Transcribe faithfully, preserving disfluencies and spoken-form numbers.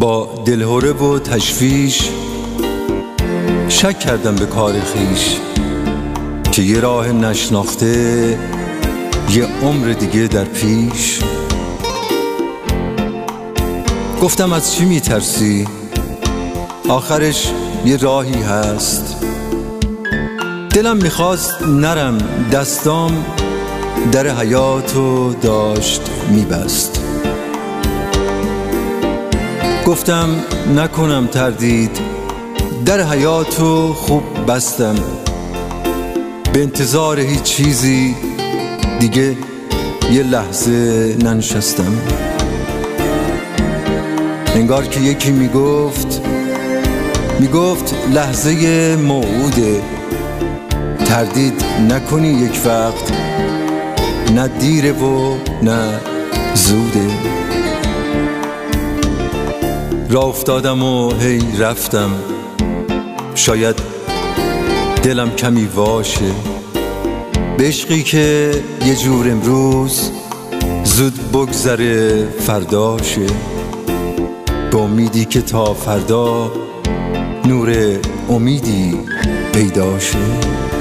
با دلهوره و تشویش شک کردم به کار خیش که یه راه نشناخته یه عمر دیگه در پیش. گفتم از چی میترسی؟ آخرش یه راهی هست. دلم میخواست نرم، دستام در حیاتو داشت میبست. گفتم نکنم تردید، در حیاتو خوب بستم. به انتظار هیچ چیزی دیگه یه لحظه ننشستم. انگار که یکی میگفت میگفت لحظه موعوده، تردید نکنی یک وقت، نه دیره و نه زوده. راه افتادم و هی رفتم، شاید دلم کمی واشه به عشقی که یه جور امروز زود بگذره فرداشه، به امیدی که تا فردا نور امیدی پیداشه.